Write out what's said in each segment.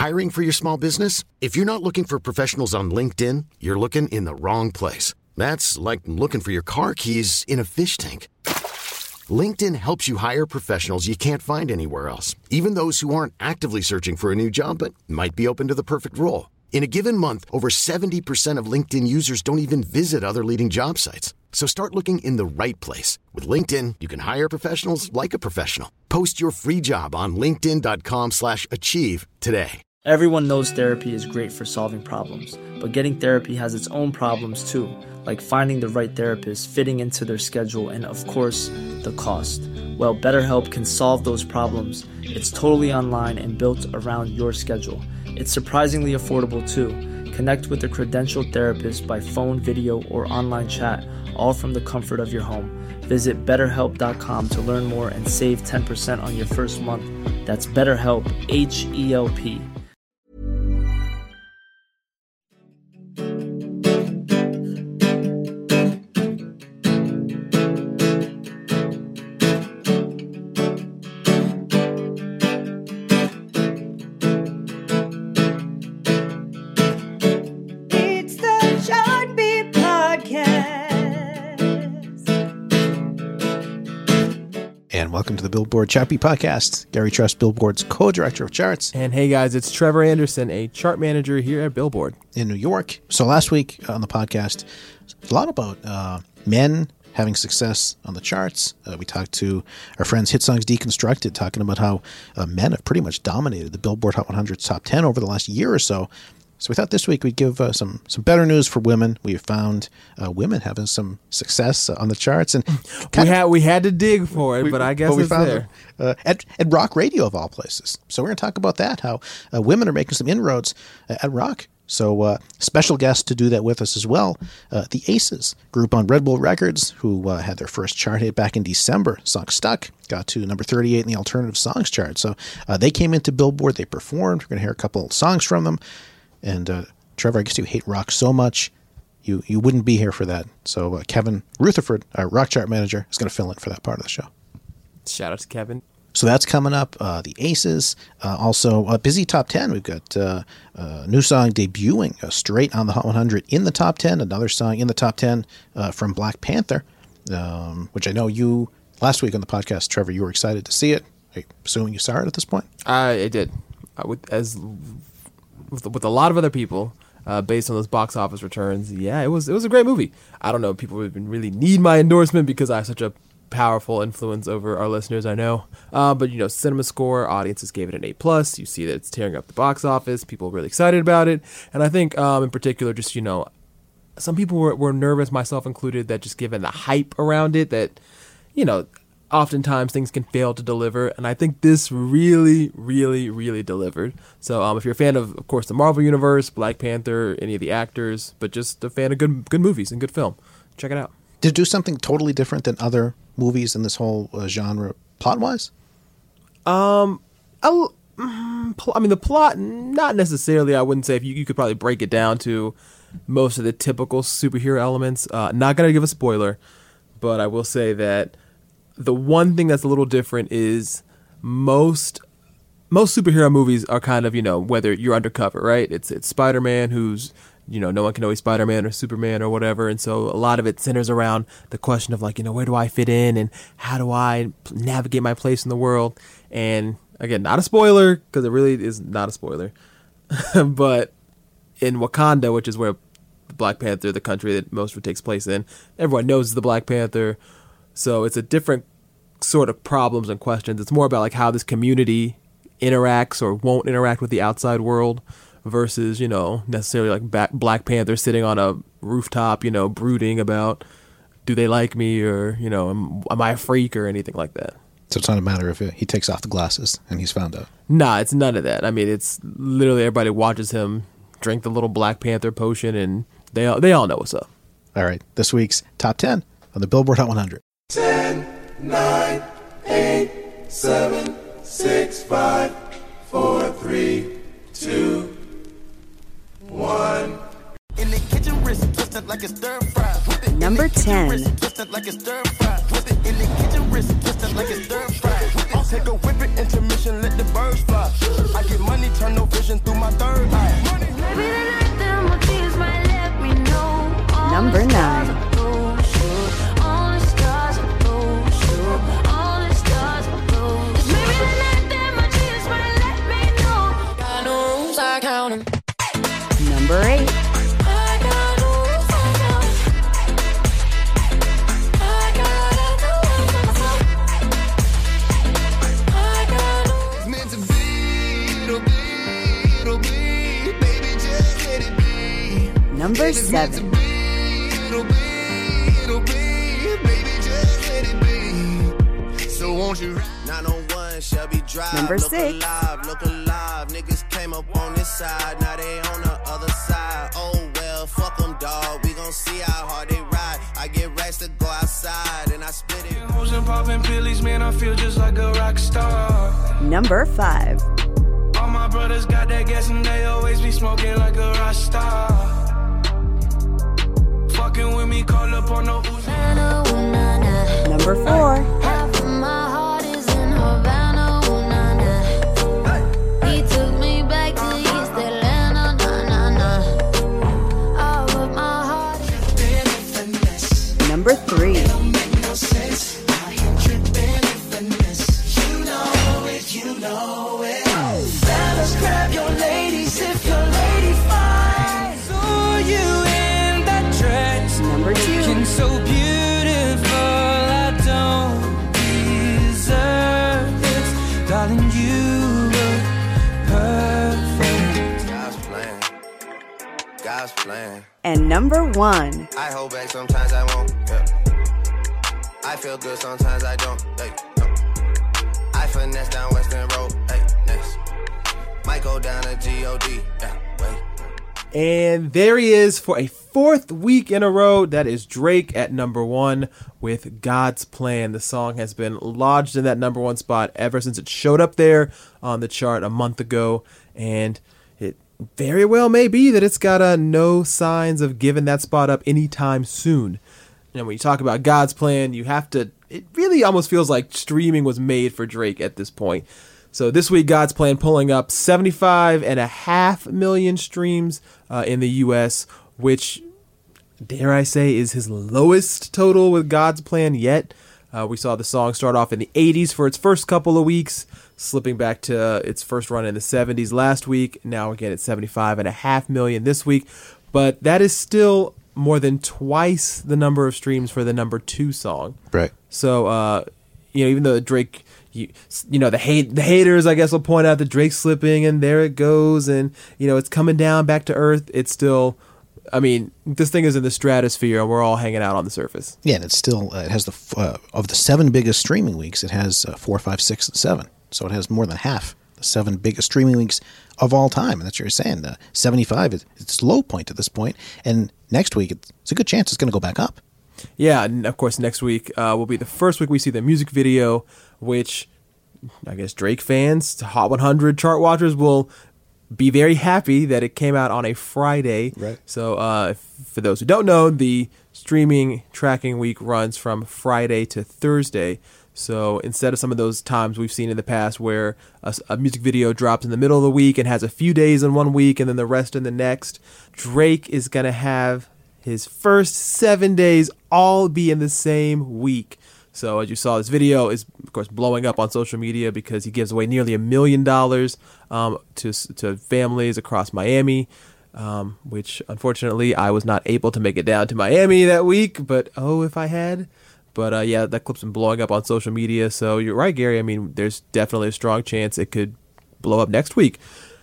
Hiring for your small business? If you're not looking for professionals on LinkedIn, you're looking in the wrong place. That's like looking for your car keys in a fish tank. LinkedIn helps you hire professionals you can't find anywhere else, even those who aren't actively searching for a new job but might be open to the perfect role. In a given month, over 70% of LinkedIn users don't even visit other leading job sites. So start looking in the right place. With LinkedIn, you can hire professionals like a professional. Post your free job on linkedin.com/achieve today. Everyone knows therapy is great for solving problems, but getting therapy has its own problems too, like finding the right therapist, fitting into their schedule, and of course, the cost. Well, BetterHelp can solve those problems. It's totally online and built around your schedule. It's surprisingly affordable too. Connect with a credentialed therapist by phone, video, or online chat, all from the comfort of your home. Visit BetterHelp.com to learn more and save 10% on your first month. That's BetterHelp, H-E-L-P. Welcome to the Billboard Chart Beat Podcast. Gary Trust, Billboard's co-director of charts. And hey guys, it's Trevor Anderson, a chart manager here at Billboard in New York. So last week on the podcast, a lot about men having success on the charts. We talked to our friends Hit Songs Deconstructed, talking about how men have pretty much dominated the Billboard Hot 100's top 10 over the last year or so. So we thought this week we'd give some better news for women. We found women having some success on the charts, and we had to dig for it, but I guess it's there. At rock radio of all places. So we're going to talk about that, how women are making some inroads at rock. So special guest to do that with us as well, the Aces, group on Red Bull Records, who had their first chart hit back in December. Song Stuck got to number 38 in the Alternative Songs chart. So they came into Billboard, they performed. We're going to hear a couple songs from them. And Trevor, I guess you hate rock so much, you wouldn't be here for that. So Kevin Rutherford, our rock chart manager, is going to fill in for that part of the show. Shout out to Kevin. So that's coming up. The Aces. Also, a busy top 10. We've got a new song debuting straight on the Hot 100 in the top 10. Another song in the top 10 from Black Panther, which I know you, last week on the podcast, Trevor, you were excited to see it. I'm assuming you saw it at this point? I did. With a lot of other people, based on those box office returns, yeah, it was a great movie. I don't know if people even really need my endorsement because I have such a powerful influence over our listeners, I know. But, Cinema Score, audiences gave it an A+. You see that it's tearing up the box office. People are really excited about it. And I think, in particular, just, some people were nervous, myself included, that just given the hype around it, that, oftentimes things can fail to deliver, and I think this really, really, really delivered. So if you're a fan of course, the Marvel Universe, Black Panther, any of the actors, but just a fan of good movies and good film, check it out. Did it do something totally different than other movies in this whole genre, plot-wise? The plot, not necessarily. I wouldn't say. If you could probably break it down to most of the typical superhero elements. Not going to give a spoiler, but I will say that the one thing that's a little different is most superhero movies are kind of, whether you're undercover, right? It's Spider-Man, who's, no one can know he's Spider-Man or Superman or whatever. And so a lot of it centers around the question of where do I fit in and how do I navigate my place in the world? And again, not a spoiler, because it really is not a spoiler. But in Wakanda, which is where Black Panther, the country that most of it takes place in, everyone knows it's the Black Panther. So it's a different sort of problems and questions. It's more about how this community interacts or won't interact with the outside world versus, necessarily Black Panther sitting on a rooftop, brooding about, do they like me or, am I a freak or anything like that. So it's not a matter of he takes off the glasses and he's found out. Nah, it's none of that. I mean, it's literally everybody watches him drink the little Black Panther potion and they all know what's up. All right. This week's top 10 on the Billboard Hot 100. 10, 9, 8, 7, 6, 5, 4, 3, 2, 1. In the kitchen, wrist twisted like a stir fry. Number 10. Twisted like a stir fry. In the kitchen, wrist twisted like a stir fry. I'll take a whip it, intermission, let the birds fly. I get money, turn no vision through my I count 'em. Number 8. Number 7. Number 6. Look alive. Niggas came up on this side, now they on the other side. Oh well, fuck them, dog. We gon' see how hard they ride. I get racks to go outside and I split it. Hoes and popping pillies, man, I feel just like a rock star. Number 5. All my brothers got that gas and they always be smoking like a rock star. Fucking with me, call up on the Uzi. Number 4. Half of my heart is in Havana, ooh, nah, nah. He took me back to East Atlanta, nah, nah, nah. All of my heart is... Number 3. Fellas, grab your ladies if your lady fine. Saw you in that dress. Number 2. Looking so beautiful, I don't deserve this. Darling, you look perfect. God's plan. And number 1. I hold back sometimes I won't. Yeah. I feel good sometimes I don't. Hey, no. I finesse down Western Road. Hey, next. Might go down to G.O.D. Yeah, wait. And there he is for a 4th week in a row. That is Drake at number 1 with God's Plan. The song has been lodged in that number 1 spot ever since it showed up there on the chart a month ago. And it very well may be that it's got no signs of giving that spot up anytime soon. And when you talk about God's Plan, you have to, it really almost feels like streaming was made for Drake at this point. So this week, God's Plan pulling up 75.5 million streams in the U.S., which, dare I say, is his lowest total with God's Plan yet. We saw the song start off in the 80s for its first couple of weeks, slipping back to its first run in the 70s last week. Now again, it's 75.5 million this week. But that is still more than twice the number of streams for the number 2 song. Right. So, even though Drake... the haters, I guess, will point out that Drake's slipping and there it goes and, it's coming down back to earth. It's still, this thing is in the stratosphere and we're all hanging out on the surface. Yeah, and it's still, it has of the 7 biggest streaming weeks, it has 4, 5, 6, and 7. So it has more than half the 7 biggest streaming weeks of all time. And that's what you're saying. 75 is its low point at this point. And next week, it's a good chance it's going to go back up. Yeah, and of course, next week will be the first week we see the music video, which I guess Drake fans, Hot 100 chart watchers will be very happy that it came out on a Friday. Right. So for those who don't know, the streaming tracking week runs from Friday to Thursday. So instead of some of those times we've seen in the past where a music video drops in the middle of the week and has a few days in one week and then the rest in the next, Drake is going to have his first 7 days all be in the same week. So as you saw, this video is, of course, blowing up on social media because he gives away nearly $1 million to families across Miami, which unfortunately I was not able to make it down to Miami that week. But if I had. But yeah, that clip's been blowing up on social media. So you're right, Gary. There's definitely a strong chance it could blow up next week.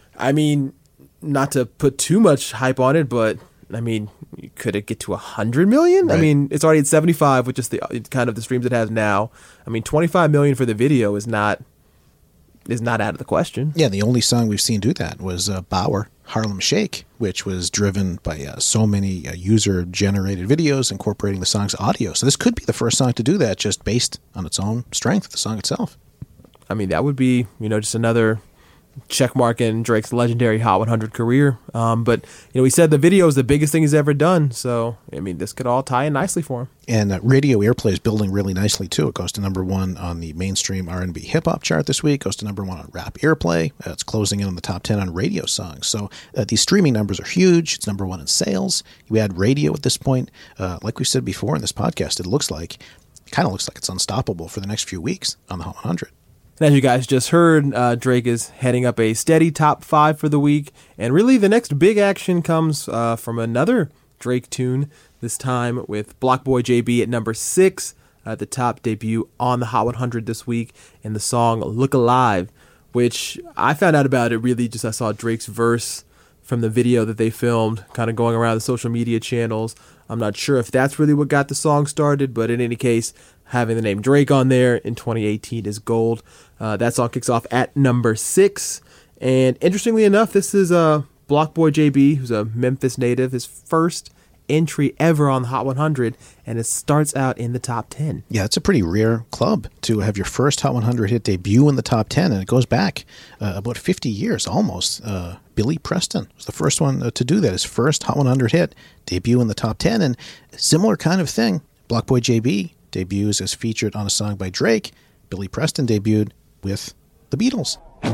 Not to put too much hype on it, but could it get to 100 million? Right. It's already at 75 with just the kind of the streams it has now. 25 million for the video is not out of the question. Yeah, the only song we've seen do that was Bauer, Harlem Shake, which was driven by so many user-generated videos incorporating the song's audio. So this could be the first song to do that just based on its own strength, the song itself. That would be, just another check mark in Drake's legendary Hot 100 career. But we said the video is the biggest thing he's ever done. So, this could all tie in nicely for him. And radio airplay is building really nicely, too. It goes to number 1 on the mainstream R&B hip-hop chart this week. It goes to number 1 on rap airplay. It's closing in on the top 10 on radio songs. So these streaming numbers are huge. It's number 1 in sales. You add radio at this point. Like we said before in this podcast, it kind of looks like it's unstoppable for the next few weeks on the Hot 100. And as you guys just heard, Drake is heading up a steady top 5 for the week. And really the next big action comes from another Drake tune, this time with Block Boy JB at number 6, the top debut on the Hot 100 this week, and the song Look Alive, which I found out about it really just I saw Drake's verse from the video that they filmed, kind of going around the social media channels. I'm not sure if that's really what got the song started, but in any case, having the name Drake on there in 2018 is gold. That song kicks off at number 6. And interestingly enough, this is Block Boy JB, who's a Memphis native, his first entry ever on the Hot 100, and it starts out in the top 10. Yeah, it's a pretty rare club to have your first Hot 100 hit debut in the top 10, and it goes back about 50 years almost. Billy Preston was the first one to do that, his first Hot 100 hit debut in the top 10, and similar kind of thing. Block Boy JB debuts as featured on a song by Drake. Billy Preston debuted with the Beatles.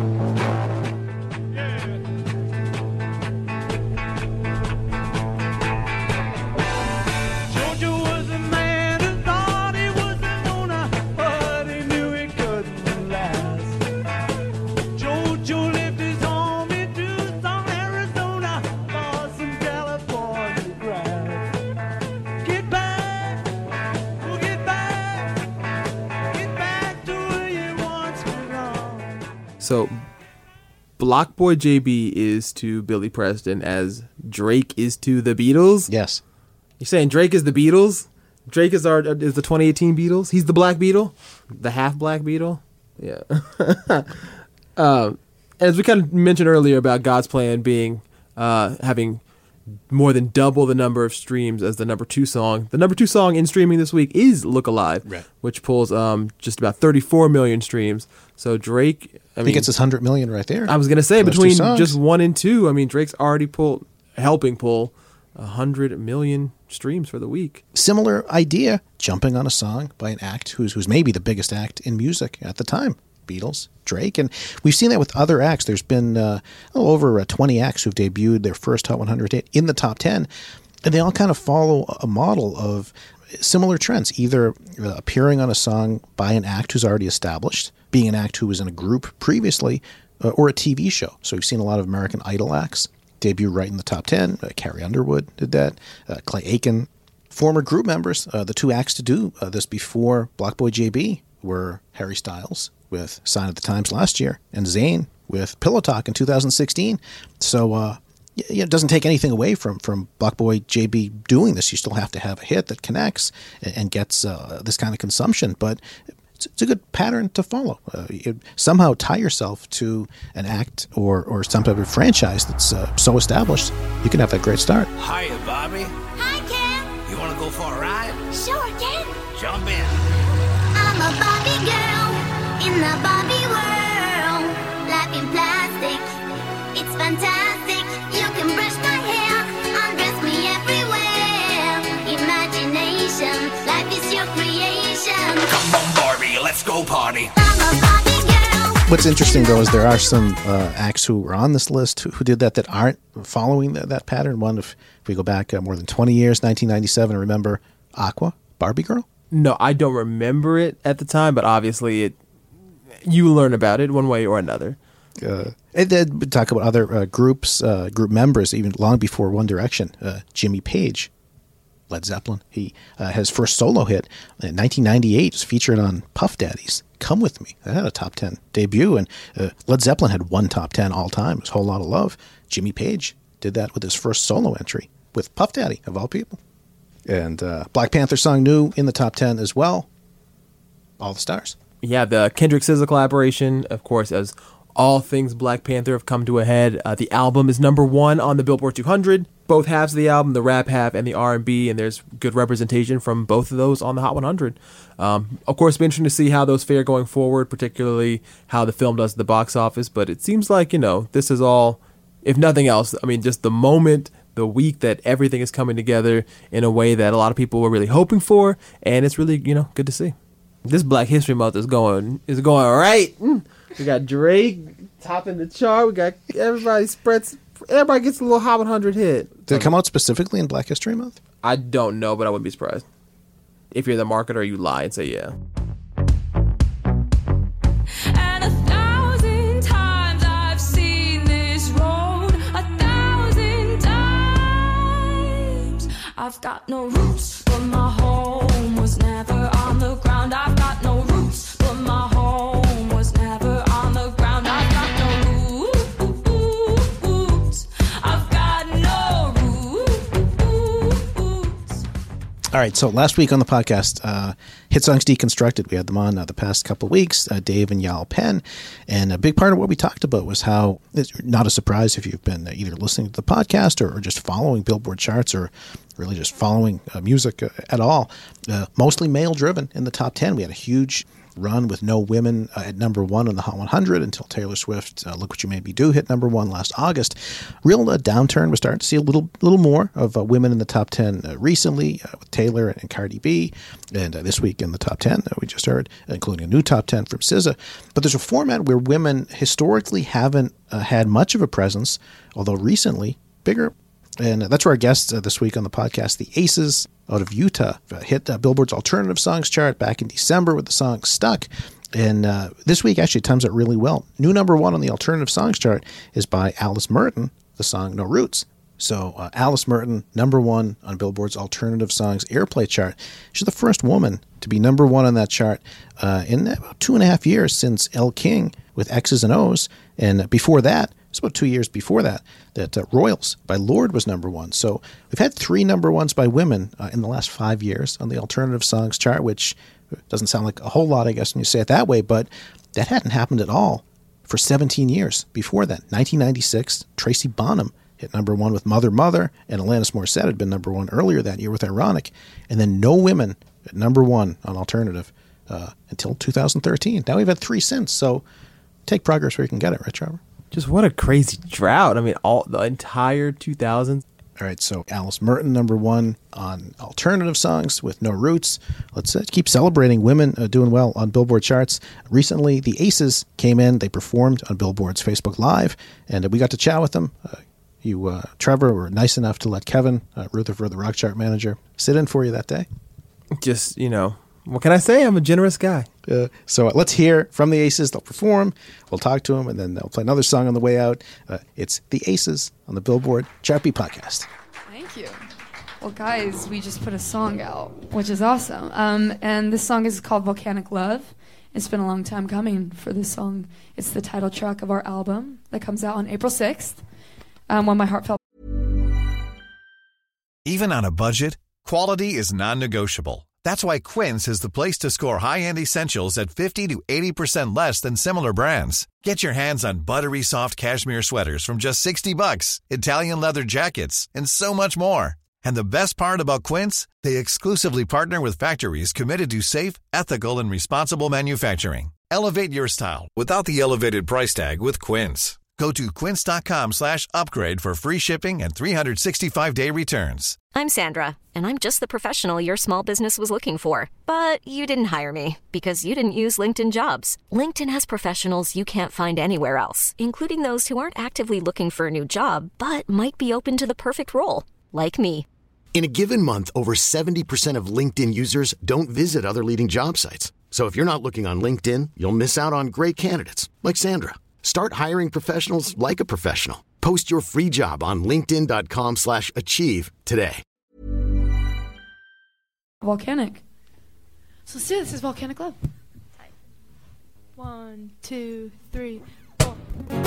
So, Block Boy JB is to Billy Preston as Drake is to the Beatles? Yes. You're saying Drake is the Beatles? Drake is the 2018 Beatles? He's the Black Beatle? The half-Black Beatle? Yeah. As we kind of mentioned earlier about God's Plan being having more than double the number of streams as the number 2 song. The number 2 song in streaming this week is Look Alive, right, which pulls just about 34 million streams. So Drake, I think it's 100 million right there. I was going to say between just 1 and 2, I mean, Drake's already helping pull 100 million streams for the week. Similar idea, jumping on a song by an act who's maybe the biggest act in music at the time. Beatles, Drake, and we've seen that with other acts. There's been over 20 acts who've debuted their first Hot 100 hit in the top 10, and they all kind of follow a model of similar trends, either appearing on a song by an act who's already established, being an act who was in a group previously, or a TV show. So we've seen a lot of American Idol acts debut right in the top 10. Carrie Underwood did that. Clay Aiken. Former group members, the 2 acts to do this before Block Boy JB were Harry Styles with Sign of the Times last year, and Zayn with Pillow Talk in 2016. So it doesn't take anything away from Block Boy JB doing this. You still have to have a hit that connects and gets this kind of consumption, but it's a good pattern to follow. Somehow tie yourself to an act or some type of franchise that's so established, you can have that great start. Hiya, Bobby. Hi, Ken. You want to go for a ride? Sure, Ken. Jump in. I'm a Barbie girl in the Barbie world. Life in plastic, it's fantastic. You can brush my hair, undress me everywhere. Imagination, life is your creation. Come on, Barbie, let's go party. I'm a Barbie girl. What's interesting, though, is there are some acts who were on this list who did that aren't following that pattern. One, if we go back more than 20 years, 1997, remember Aqua, Barbie Girl? No, I don't remember it at the time, but obviously you learn about it one way or another. And then we talk about other group members, even long before One Direction. Jimmy Page, Led Zeppelin. He had his first solo hit in 1998. Was featured on Puff Daddy's Come With Me. That had a top 10 debut, and Led Zeppelin had 1 top 10 all time. It was a Whole Lot of Love. Jimmy Page did that with his first solo entry with Puff Daddy, of all people. And Black Panther song New in the top 10 as well. All the Stars. Yeah, the Kendrick SZA collaboration, of course, as all things Black Panther have come to a head. The album is number 1 on the Billboard 200. Both halves of the album, the rap half and the R&B, and there's good representation from both of those on the Hot 100. Of course, it'll be interesting to see how those fare going forward, particularly how the film does at the box office. But it seems like, this is all, if nothing else, I mean, just the moment, the week that everything is coming together in a way that a lot of people were really hoping for, and it's really, good to see. This Black History Month is going right. We got Drake topping the chart. We got everybody gets a little Hot 100 hit. Did it come out specifically in Black History Month? I don't know, but I wouldn't be surprised. If you're the marketer, you lie and say yeah. And I've got no roots, but my home was never on the ground. I've got no roots, but my home was never on the ground. I've got no roots. I've got no roots. All right, so last week on the podcast, Hit Songs Deconstructed, we had them on the past couple of weeks, Dave and Yal Penn, and a big part of what we talked about was how, it's not a surprise if you've been either listening to the podcast or just following Billboard charts or really just following music at all, mostly male-driven in the top 10. We had a huge run with no women at number one on the Hot 100 until Taylor Swift, Look What You Made Me Do, hit number one last August. Real downturn. We're starting to see a little more of women in the top 10 recently with Taylor and Cardi B. And this week in the top 10 we just heard, including a new top 10 from SZA. But there's a format where women historically haven't had much of a presence, although recently bigger. And that's where our guest this week on the podcast, the Aces out of Utah, hit Billboard's Alternative Songs chart back in December with the song Stuck. And this week actually times out really well. New number one on the Alternative Songs chart is by Alice Merton, the song No Roots. So Alice Merton, number one on Billboard's Alternative Songs airplay chart. She's the first woman to be number one on that chart in about 2.5 years since Elle King with X's and O's. And before that, it's about 2 years before that Royals by Lorde was number one. So we've had 3 number ones by women in the last 5 years on the Alternative Songs chart, which doesn't sound like a whole lot, I guess, when you say it that way, but that hadn't happened at all for 17 years before that. 1996, Tracy Bonham hit number one with Mother Mother, and Alanis Morissette had been number one earlier that year with Ironic. And then no women at number one on Alternative until 2013. Now we've had 3 since, so take progress where you can get it, right, Trevor? Just what a crazy drought. I mean, the entire 2000s. All right, so Alice Merton, number one on Alternative Songs with No Roots. Let's keep celebrating women doing well on Billboard charts. Recently, the Aces came in. They performed on Billboard's Facebook Live, and we got to chat with them. You, Trevor, were nice enough to let Kevin Rutherford, the rock chart manager, sit in for you that day. Just, what can I say? I'm a generous guy. So let's hear from the Aces. They'll perform. We'll talk to them, and then they'll play another song on the way out. It's the Aces on the Billboard Chart Beat Podcast. Thank you. Well, guys, we just put a song out, which is awesome. And this song is called Volcanic Love. It's been a long time coming for this song. It's the title track of our album that comes out on April 6th. When my heart felt. Even on a budget, quality is non-negotiable. That's why Quince is the place to score high-end essentials at 50 to 80% less than similar brands. Get your hands on buttery soft cashmere sweaters from just $60, Italian leather jackets, and so much more. And the best part about Quince, they exclusively partner with factories committed to safe, ethical, and responsible manufacturing. Elevate your style without the elevated price tag with Quince. Go to quince.com/upgrade for free shipping and 365-day returns. I'm Sandra, and I'm just the professional your small business was looking for. But you didn't hire me because you didn't use LinkedIn Jobs. LinkedIn has professionals you can't find anywhere else, including those who aren't actively looking for a new job, but might be open to the perfect role, like me. In a given month, over 70% of LinkedIn users don't visit other leading job sites. So if you're not looking on LinkedIn, you'll miss out on great candidates like Sandra. Start hiring professionals like a professional. Post your free job on linkedin.com/achieve today. Volcanic. So let's do this. This is Volcanic Love. 1, 2, 3, 4.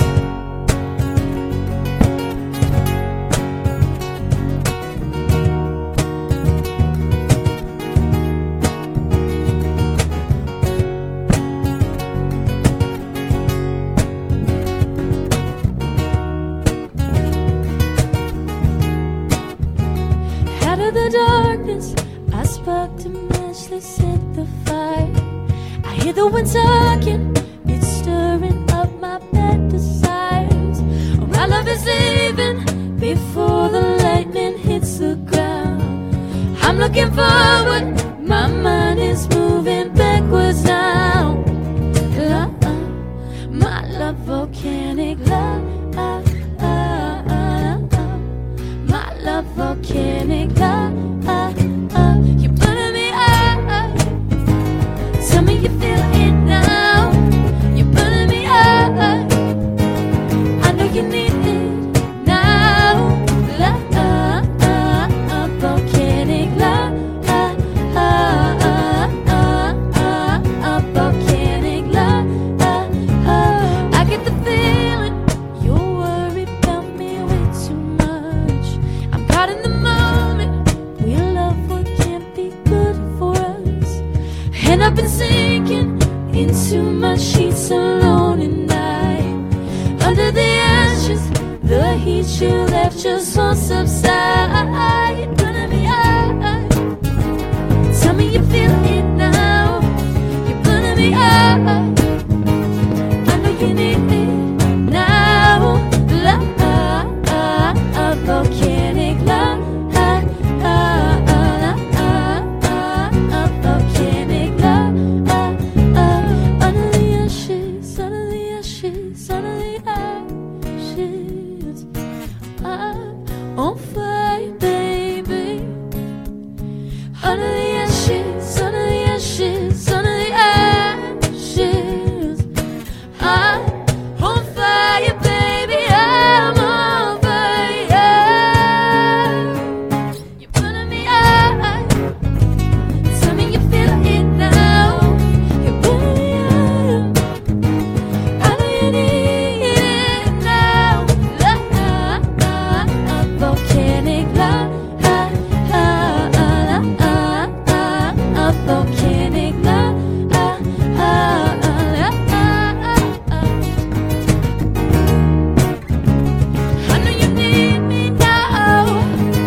The darkness, I spark to match, let's set the fire. I hear the wind talking, it's stirring up my bad desires. Oh, my love is leaving before the lightning hits the ground. I'm looking forward, my mind is moving backwards now. My love, volcanic love. My love, volcanic love. You're burning me up. Tell me you feel it now. You're burning me up. I know you need it now. Volcanic you left just won't subside. You're burning me up. Tell me you feel it now. You're burning me up. I know you need it now. Love, volcanic love. Volcanic love. Under the ashes, under the ashes, under the ashes. I'm on fire, baby. Under the ashes, under the ashes, under the ashes. I'm on fire, baby. I'm on fire. You're burning me up. Tell me you feel it now. You're burning me up. I know you need it now. Love, volcanic love. Volcanic love. I know you need me now.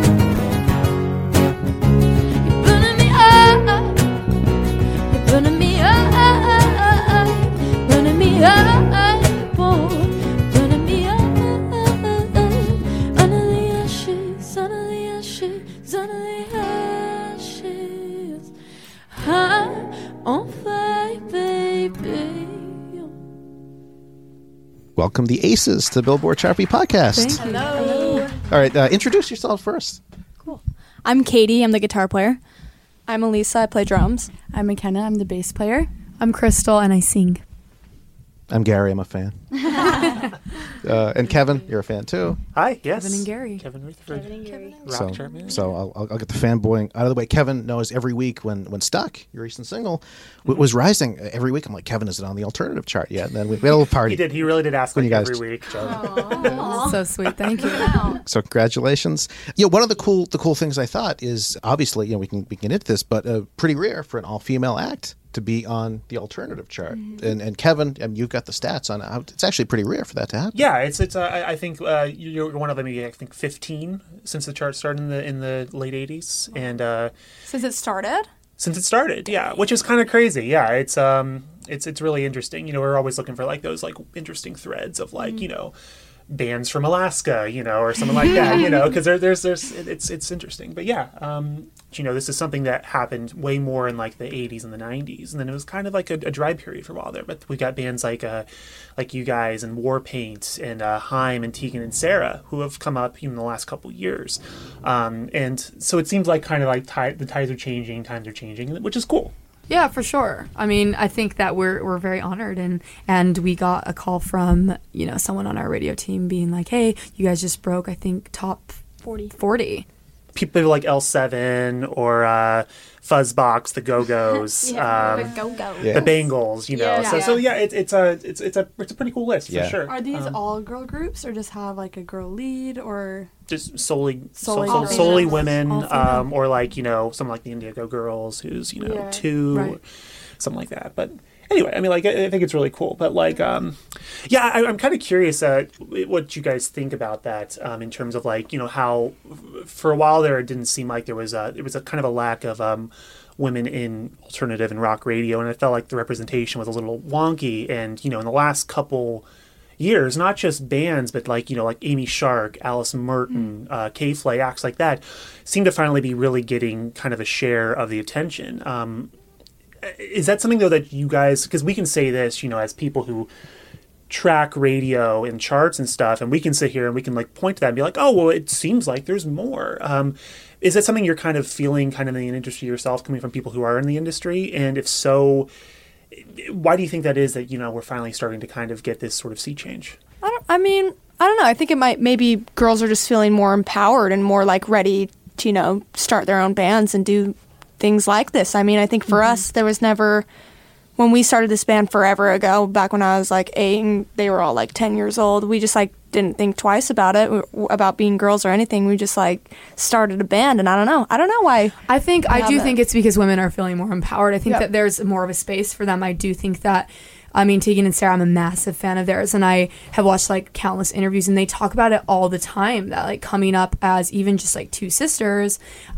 You're burning me up. You're burning me up. Burning me up. Oh, burning me up. Under the ashes, under the ashes, under the ashes. I'm on fire, baby. Welcome the Aces to the Billboard Chart Beat Podcast. Hello. All right, introduce yourself first. I'm Katie. I'm the guitar player. I'm Elisa. I play drums. I'm McKenna. I'm the bass player. I'm Crystal, and I sing. I'm Gary. I'm a fan. And Kevin, you're a fan too. Hi, yes. Kevin and Gary. Kevin Rutherford. Kevin and Gary. Rock chart man. So I'll get the fanboying out of the way. Kevin knows every week when Stuck, your recent single, was rising every week. I'm like, Kevin, is it on the alternative chart yet? And then we had a little party. He did. He really did ask When like you guys- every week. So sweet. Thank you. So congratulations. One of the cool things I thought is obviously, we can get into this, but pretty rare for an all-female act to be on the alternative chart. And Kevin, you've got the stats on how it's actually pretty rare for that to happen. Yeah, it's. I think you're one of them. Maybe I think 15 since the chart started in the late 80s, and Since it started? since it started, yeah, which is kind of crazy. Yeah, it's really interesting. We're always looking for like those like interesting threads of like bands from Alaska, or something like that, because there's it's interesting. But yeah, this is something that happened way more in like the 80s and the 90s, and then it was kind of like a dry period for a while there. But we got bands like you guys and Warpaint and Haim and Tegan and Sarah who have come up in the last couple years, and so it seems like kind of like the tides are changing, times are changing, which is cool. Yeah, for sure. I mean, I think that we're very honored, and we got a call from someone on our radio team being like, "Hey, you guys just broke, I think, top 40." People like L7 or Fuzzbox, the Go-Go's, the Go-Go. the Bangles, So it's a pretty cool list for sure. Are these all girl groups or just have like a girl lead or just solely female. women, All female. or like someone like the Indigo Girls who's two, Right. something like that. But anyway, I mean, like I think it's really cool. But like, I'm kind of curious what you guys think about that in terms of like how for a while there it didn't seem like there was a kind of a lack of women in alternative and rock radio, and I felt like the representation was a little wonky. And in the last couple years, not just bands, but like like Amy Shark, Alice Merton, K-Flay, acts like that seem to finally be really getting kind of a share of the attention. Is that something though that you guys, because we can say this as people who track radio and charts and stuff, and we can sit here and we can like point to that and be like, oh well, it seems like there's more. Is that something you're kind of feeling kind of in the industry yourself, coming from people who are in the industry? And if so, why do you think that is that we're finally starting to kind of get this sort of sea change? I don't know. I think maybe girls are just feeling more empowered and more like ready to start their own bands and do things like this. I mean, I think for us there was never, when we started this band forever ago, back when I was like 8 and they were all like 10 years old, we just like didn't think twice about it, about being girls or anything. We just like started a band, and I don't know why. I do think it's because women are feeling more empowered. I think that there's more of a space for them. I do think that I mean, Tegan and Sarah, I'm a massive fan of theirs, and I have watched like countless interviews, and they talk about it all the time, that like coming up as even just like two sisters,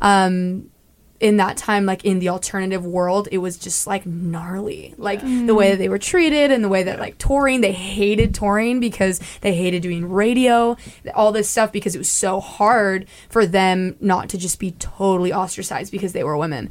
in that time, like in the alternative world, it was just like gnarly, like the way that they were treated and the way that like touring, they hated touring because they hated doing radio, all this stuff, because it was so hard for them not to just be totally ostracized because they were women.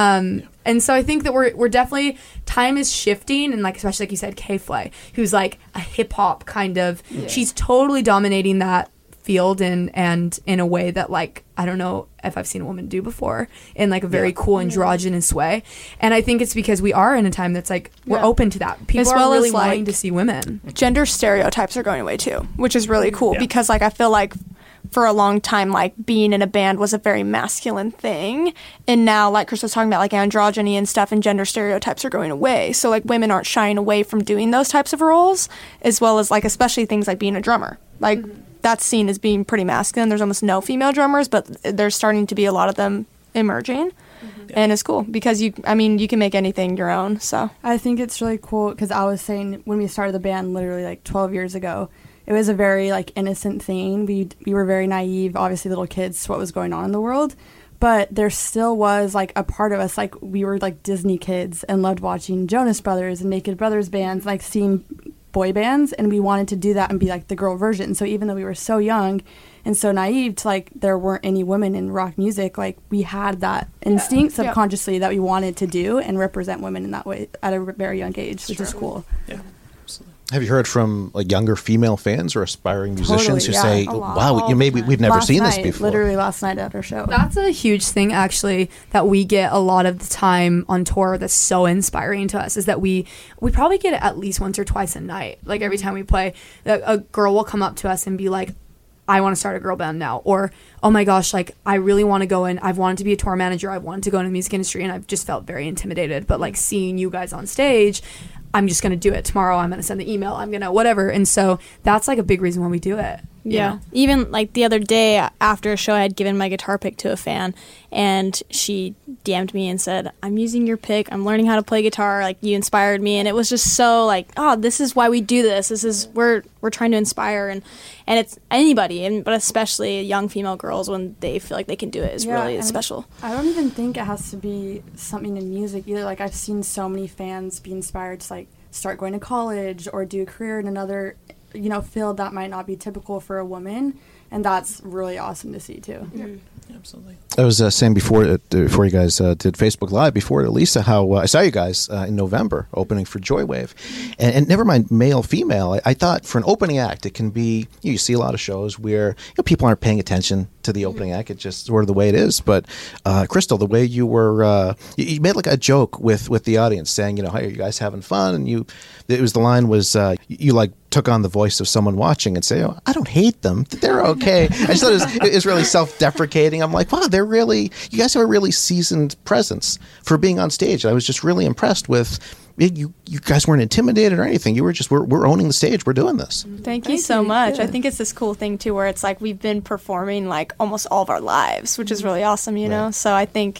And so I think that we're definitely, time is shifting, and like, especially like you said, K-Flay, who's like a hip hop kind of, she's totally dominating that field and in a way that like I don't know if I've seen a woman do before, in like a very cool androgynous way. And I think it's because we are in a time that's like we're open to that. People are really wanting to see women. Gender stereotypes are going away too, which is really cool because like I feel like for a long time, like being in a band was a very masculine thing, and now like Chris was talking about, like androgyny and stuff, and gender stereotypes are going away. So like women aren't shying away from doing those types of roles, as well as like especially things like being a drummer. Like that's seen as being pretty masculine. There's almost no female drummers, but there's starting to be a lot of them emerging, and it's cool because you can make anything your own. So I think it's really cool because I was saying when we started the band literally like 12 years ago, it was a very like innocent thing. We were very naive, obviously little kids, to what was going on in the world. But there still was like a part of us, like we were like Disney kids and loved watching Jonas Brothers and Naked Brothers bands, like seeing boy bands, and we wanted to do that and be like the girl version. So even though we were so young and so naive to like there weren't any women in rock music, like we had that instinct subconsciously that we wanted to do and represent women in that way at a very young age, which is cool. Yeah, absolutely. Have you heard from like younger female fans or aspiring musicians who say, "Wow, we've never seen this before"? Literally last night at our show. That's a huge thing, actually, that we get a lot of the time on tour. That's so inspiring to us. Is that we probably get it at least once or twice a night. Like every time we play, a girl will come up to us and be like, "I want to start a girl band now," or "Oh my gosh, like I really want to go in. I've wanted to be a tour manager. I've wanted to go into the music industry, and I've just felt very intimidated. But like seeing you guys on stage, I'm just going to do it tomorrow. I'm going to send the email. I'm going to whatever." And so that's like a big reason why we do it. Yeah. know? Even like the other day after a show, I had given my guitar pick to a fan, and she DM'd me and said, "I'm using your pick. I'm learning how to play guitar. Like you inspired me." And it was just so like, oh, this is why we do this. This is we're trying to inspire, and it's anybody, but especially young female girls when they feel like they can do it is really special. I don't even think it has to be something in music either. Like I've seen so many fans be inspired to like start going to college or do a career in another, field that might not be typical for a woman, and that's really awesome to see too. Absolutely. I was saying before you guys did Facebook Live before to Lisa how I saw you guys in November opening for Joywave, and never mind male female. I thought for an opening act it can be you see a lot of shows where people aren't paying attention to the opening act. It's just sort of the way it is. But Crystal, the way you were you made like a joke with the audience saying hey, are you guys having fun? And the line was you like took on the voice of someone watching and say, "Oh, I don't hate them. They're okay." I just thought it was really self-deprecating. I'm like, wow, you guys have a really seasoned presence for being on stage. I was just really impressed with you. You guys weren't intimidated or anything. You were just, we're owning the stage. We're doing this. Thank you so much. I think it's this cool thing too, where it's like we've been performing like almost all of our lives, which is really awesome, you know? So I think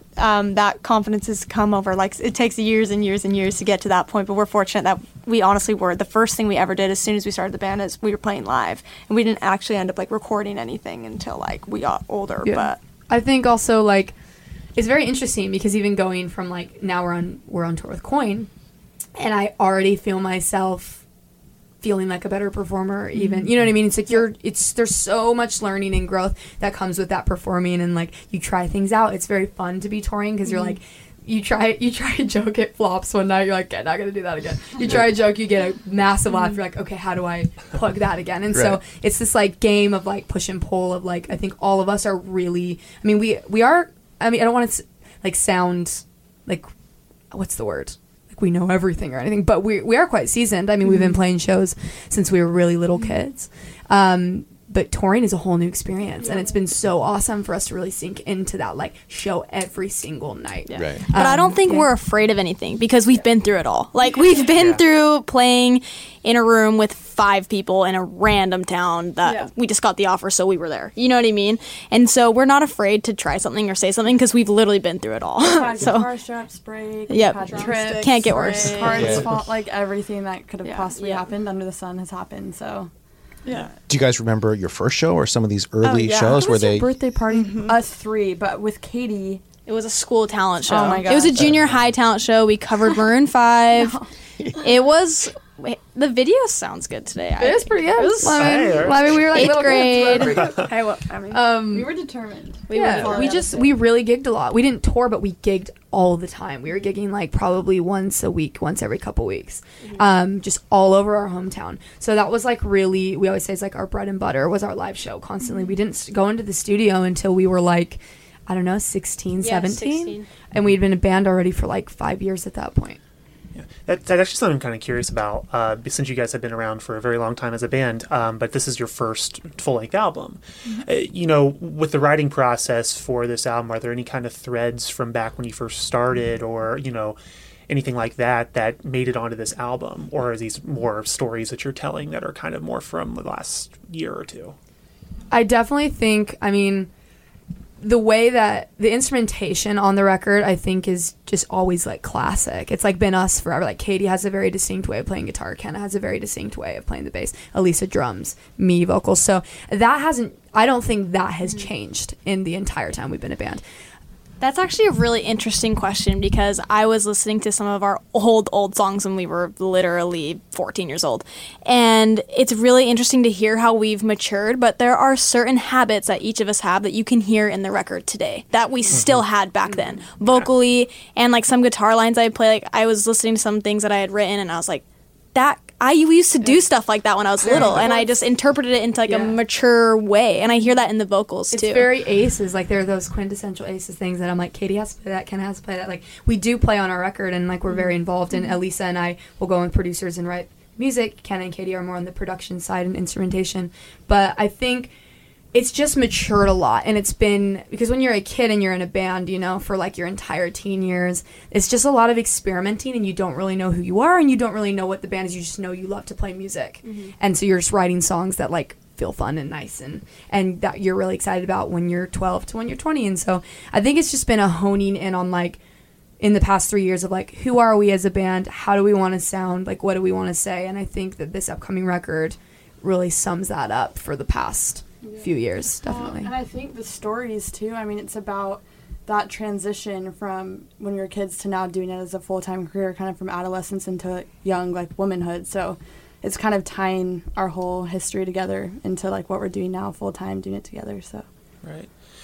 that confidence has come over, like it takes years and years and years to get to that point, but we're fortunate that we honestly were. The first thing we ever did as soon as we started the band is we were playing live, and we didn't actually end up like recording anything until like we got older. But I think also like it's very interesting because even going from like now we're on tour with Coin, and I already feel myself feeling like a better performer, even you know what I mean. It's like there's so much learning and growth that comes with that performing, and like you try things out. It's very fun to be touring because you're like you try a joke, it flops one night, you're like, okay, not gonna do that again. You try a joke, you get a massive laugh, you're like, okay, how do I plug that again? And so it's this like game of like push and pull of like I think all of us are really, I mean we are, I mean I don't want to like sound like what's the word, we know everything or anything, but we are quite seasoned. I mean, we've been playing shows since we were really little kids. but touring is a whole new experience, and it's been so awesome for us to really sink into that like show every single night. Right. But I don't think we're afraid of anything because we've been through it all. Like we've been through playing in a room with 5 people in a random town that we just got the offer, so we were there. You know what I mean? And so we're not afraid to try something or say something because we've literally been through it all. So car straps break. Trips, can't get worse. Cards fall, like everything that could have possibly happened under the sun has happened. So. Yeah. Do you guys remember your first show or some of these early shows where they birthday party? Us 3, but with Katie, it was a school talent show. Oh my god! It was a junior high talent show. We covered Maroon 5. It was. The video sounds good today. It is pretty good. I mean, we were like 8th grade. Hey, well, I mean, we were determined. We really gigged a lot. We didn't tour, but we gigged all the time. We were gigging like probably once a week, once every couple weeks, just all over our hometown. So that was like really, we always say it's like our bread and butter was our live show constantly. We didn't go into the studio until we were like, I don't know, 16, 17. 16. And we'd been a band already for like 5 years at that point. That's actually something I'm kind of curious about, since you guys have been around for a very long time as a band, but this is your first full-length album. With the writing process for this album, are there any kind of threads from back when you first started or, anything like that made it onto this album? Or are these more stories that you're telling that are kind of more from the last year or two? I definitely think, the way that the instrumentation on the record, I think, is just always like classic. It's like been us forever. Like Katie has a very distinct way of playing guitar. Kenna has a very distinct way of playing the bass. Elisa drums, me vocals. So I don't think that has changed in the entire time we've been a band. That's actually a really interesting question because I was listening to some of our old songs when we were literally 14 years old. And it's really interesting to hear how we've matured, but there are certain habits that each of us have that you can hear in the record today that we still had back then. Vocally, and like some guitar lines I play, like I was listening to some things that I had written and I was like, we used to do stuff like that when I was little, and I just interpreted it into like a mature way, and I hear that in the vocals too. It's very Aces, like there are those quintessential Aces things that I'm like, Katie has to play that, Ken has to play that. Like we do play on our record, and like we're very involved, and Elisa and I will go with producers and write music. Ken and Katie are more on the production side and instrumentation, but I think it's just matured a lot, and it's been, because when you're a kid and you're in a band, for like your entire teen years, it's just a lot of experimenting, and you don't really know who you are, and you don't really know what the band is, you just know you love to play music. And so you're just writing songs that like feel fun and nice and that you're really excited about when you're 12 to when you're 20. And so I think it's just been a honing in on like, in the past 3 years of like, who are we as a band? How do we want to sound? Like, what do we want to say? And I think that this upcoming record really sums that up for the past few years, definitely. And I think the stories too, it's about that transition from when you're kids to now doing it as a full-time career, kind of from adolescence into young like womanhood. So it's kind of tying our whole history together into like what we're doing now full-time, doing it together. So right.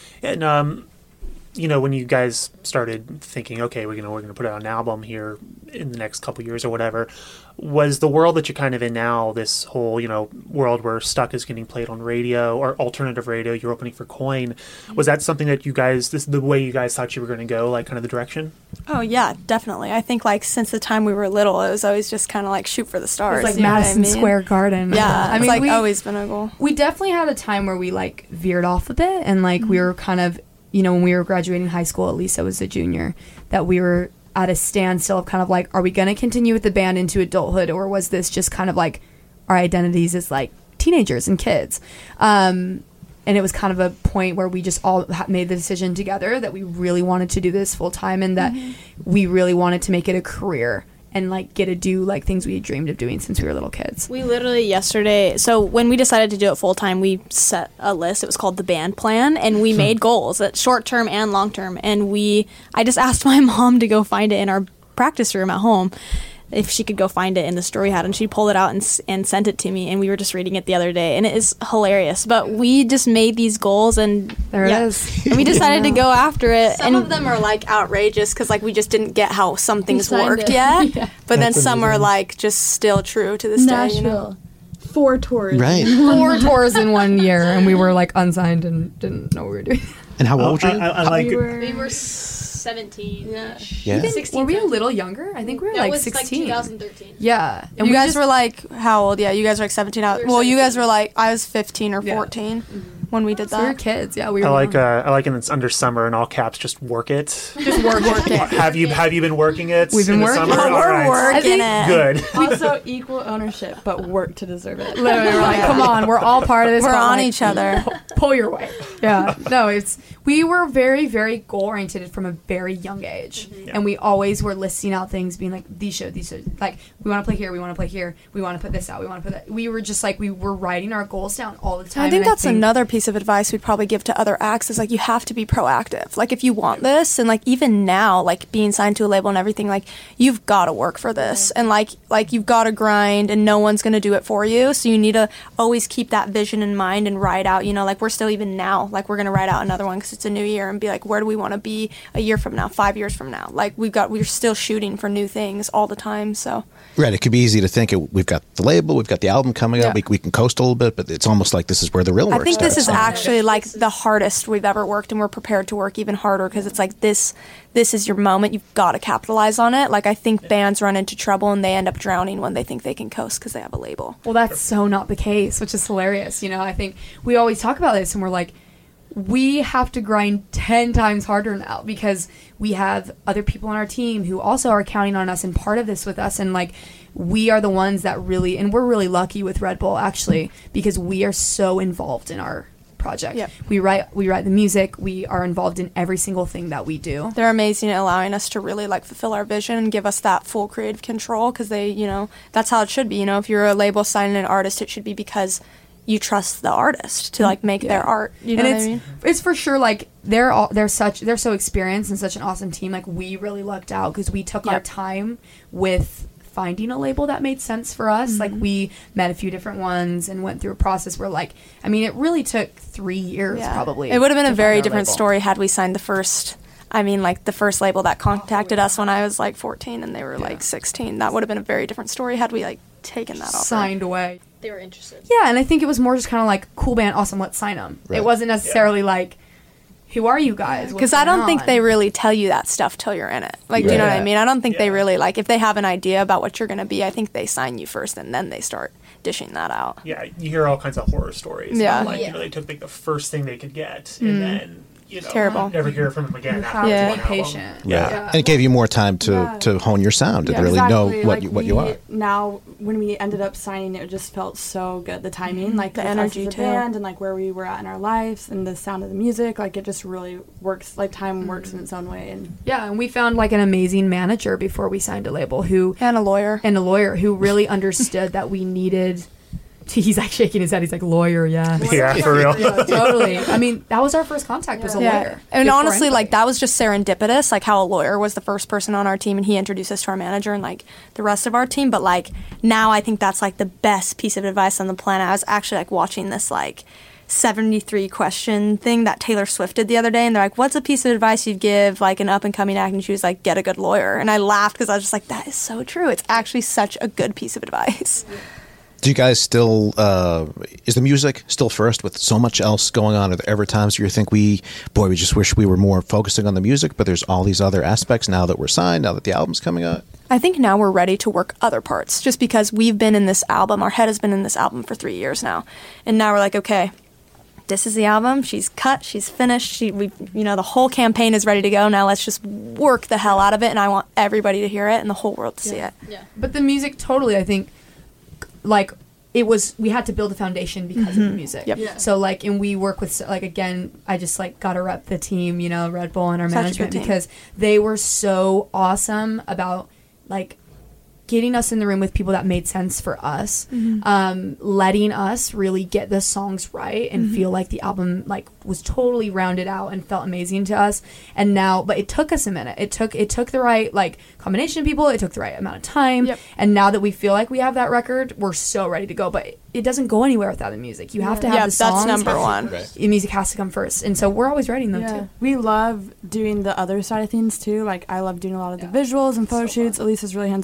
And when you guys started thinking, okay, we're gonna put out an album here in the next couple years or whatever, was the world that you're kind of in now, this whole world where Stuck is getting played on radio or alternative radio, you're opening for Coin, was that something that you guys, this is the way you guys thought you were going to go, like kind of the direction? Oh yeah, definitely. I think like since the time we were little, it was always just kind of like shoot for the stars. It's like Madison Square Garden. Yeah, it's like always been a goal. We definitely had a time where we like veered off a bit, and like we were kind of, when we were graduating high school, at least I was a junior, that we were at a standstill of kind of like, are we going to continue with the band into adulthood, or was this just kind of like our identities as like teenagers and kids? And it was kind of a point where we just all made the decision together that we really wanted to do this full time, and that we really wanted to make it a career and like get to do like things we had dreamed of doing since we were little kids. We literally yesterday, so when we decided to do it full time, we set a list. It was called the band plan, and we made goals, short term and long term. And I just asked my mom to go find it in our practice room at home, if she could go find it in the store we had, and she pulled it out and sent it to me, and we were just reading it the other day, and it is hilarious. But we just made these goals, and there it is. And we decided to go after it. Some of them are like outrageous because like we just didn't get how some things worked yet. But then some are like just still true to this day. 4 tours. Right. 4 tours in 1 year, and we were like unsigned and didn't know what we were doing. And how old were you? I like We were 17. Yeah. Yeah. 16. Were we a little younger? I think we were That like was 16. like 2013. Yeah. And you guys were like, how old? Yeah, you guys were like 17. Well, you guys were like, I was 15 or 14 when we did that. We were kids. Yeah, we were. I like and it's under summer in all caps. Just work it. Just work it. Have you been working it? We've been in the working. Summer? We're All right. working it. Good. Also, equal ownership, but work to deserve it. Literally, we're like, come on, we're all part of this. We're but, on like, each other. Pull your weight. Yeah. No, we were very, very goal oriented from a very young age, and we always were listing out things, being like, these shows, like, we want to play here, we want to play here, we want to put this out, we want to put that. We were just like, we were writing our goals down all the time. I think that's another piece of advice we'd probably give to other acts is like you have to be proactive. Like if you want this, and like even now, like being signed to a label and everything, like you've got to work for this, and like you've got to grind, and no one's gonna do it for you. So you need to always keep that vision in mind and write out. You know, like we're still even now, like we're gonna write out another one because it's a new year and be like, where do we want to be a year from now, 5 years from now? Like we're still shooting for new things all the time. So Right. It could be easy to think we've got the label, we've got the album coming up, Yeah. we can coast a little bit, but it's almost like this is where the real work I think this is starts. actually like the hardest we've ever worked, and we're prepared to work even harder because it's like this is your moment. You've got to capitalize on it. Like I think bands run into trouble and they end up drowning when they think they can coast because they have a label. Well, that's so not the case, which is hilarious. You know, I think we always talk about this and we're like, we have to grind 10 times harder now because we have other people on our team who also are counting on us and part of this with us. And like, we are the ones that really, and we're really lucky with Red Bull actually, because we are so involved in our project. Yep. We write the music. We are involved in every single thing that we do. They're amazing at allowing us to really like fulfill our vision and give us that full creative control because they, you know, that's how it should be. You know, if you're a label signing an artist, it should be because you trust the artist to like make their art. You know and what I mean? It's for sure like they're so experienced and such an awesome team. Like we really lucked out because we took our time with finding a label that made sense for us. Like we met a few different ones and went through a process where like, I mean, it really took 3 years probably. It would have been to a very find our different label. story had we signed the first label that contacted us when I was like 14 and they were like 16. That would have been a very different story had we like taken that off. Signed away. They were interested. Yeah, and I think it was more just kind of like, cool band, awesome, let's sign them. Right. It wasn't necessarily like, who are you guys? Because I don't think they really tell you that stuff till you're in it. Like, do you know what I mean? I don't think they really, like, if they have an idea about what you're going to be, I think they sign you first and then they start dishing that out. Yeah, you hear all kinds of horror stories. Yeah. Like, you know, they took like the first thing they could get, and then, you know, Terrible. never hear from them again. You after have to one be album. patient. Yeah. And it gave you more time to hone your sound and really know what you are. Now, when we ended up signing, it just felt so good. The timing, like The with us energy, as a too. band, and like where we were at in our lives, and the sound of the music, like it just really works. Like time works in its own way, and Yeah, and we found like an amazing manager before we signed a label and a lawyer who really understood that we needed. He's like shaking his head. He's like, lawyer, yeah. Yeah, for real. Yeah, totally. I mean, that was our first contact was a lawyer. And Before honestly, anybody. like that was just serendipitous, like how a lawyer was the first person on our team and he introduced us to our manager and like the rest of our team. But like now I think that's like the best piece of advice on the planet. I was actually like watching this like 73 question thing that Taylor Swift did the other day, and they're like, what's a piece of advice you'd give like an up and coming act? And she was like, get a good lawyer. And I laughed because I was just like, that is so true. It's actually such a good piece of advice. Do you guys still, is the music still first with so much else going on? Are there ever times where you think we just wish we were more focusing on the music, but there's all these other aspects now that we're signed, now that the album's coming out? I think now we're ready to work other parts just because we've been in this album. Our head has been in this album for 3 years now. And now we're like, okay, this is the album. She's cut. She's finished. The whole campaign is ready to go. Now let's just work the hell out of it. And I want everybody to hear it and the whole world to see it. Yeah. But the music totally, I think, like, we had to build a foundation because of the music. Yep. Yeah. So, like, and we work with, like, again, I just, like, got to rep the team, you know, Red Bull and our Such a management good team. because they were so awesome about, like, getting us in the room with people that made sense for us, letting us really get the songs right and feel like the album like was totally rounded out and felt amazing to us. And now, but it took us a minute. It took the right like combination of people. It took the right amount of time. Yep. And now that we feel like we have that record, we're so ready to go. But it doesn't go anywhere without the music. You have to have the songs. That's number one. The music has to come first. And so we're always writing them too. We love doing the other side of things too. Like I love doing a lot of the visuals and photo shoots. Elisa's really hands on with our video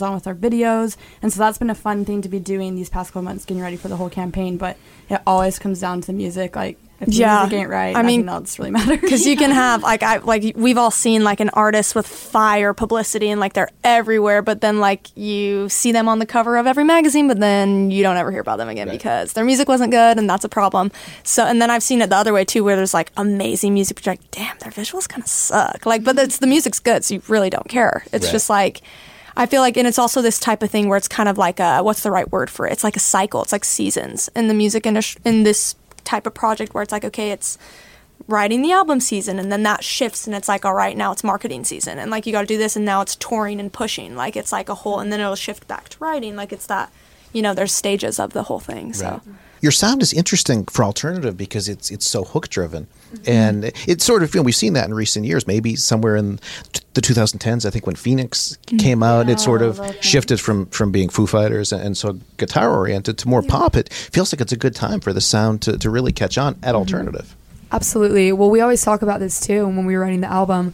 videos, and so that's been a fun thing to be doing these past couple months, getting ready for the whole campaign. But it always comes down to the music. Like, if the music ain't right, nothing else really matters. Because you can have we've all seen like an artist with fire publicity and like they're everywhere, but then like you see them on the cover of every magazine, but then you don't ever hear about them again because their music wasn't good, and that's a problem. So, and then I've seen it the other way too, where there's like amazing music, but you're like, damn, their visuals kind of suck. Like, but the music's good, so you really don't care. It's just like, I feel like, and it's also this type of thing where it's kind of like what's the right word for it? It's like a cycle. It's like seasons in the music industry, in this type of project where it's like, okay, it's writing the album season, and then that shifts, and it's like, all right, now it's marketing season, and like you got to do this, and now it's touring and pushing. Like it's like a whole, and then it'll shift back to writing. Like it's that, there's stages of the whole thing. So. Right. Your sound is interesting for alternative because it's so hook driven, and it's sort of, we've seen that in recent years. Maybe somewhere in the 2010s, I think when Phoenix came out, it sort of shifted from being Foo Fighters and so guitar oriented to more pop. It feels like it's a good time for the sound to really catch on at alternative. Absolutely. Well, we always talk about this too when we were writing the album.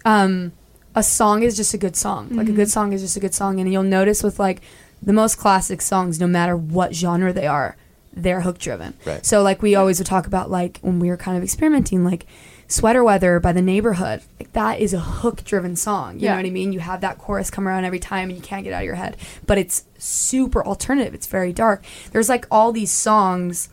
A song is just a good song. Like a good song is just a good song, and you'll notice with like the most classic songs, no matter what genre they are, they're hook driven. Right. So like we always would talk about, like when we were kind of experimenting, like Sweater Weather by The Neighborhood, like that is a hook driven song. You know what I mean? You have that chorus come around every time and you can't get it out of your head. But it's super alternative. It's very dark. There's like all these songs,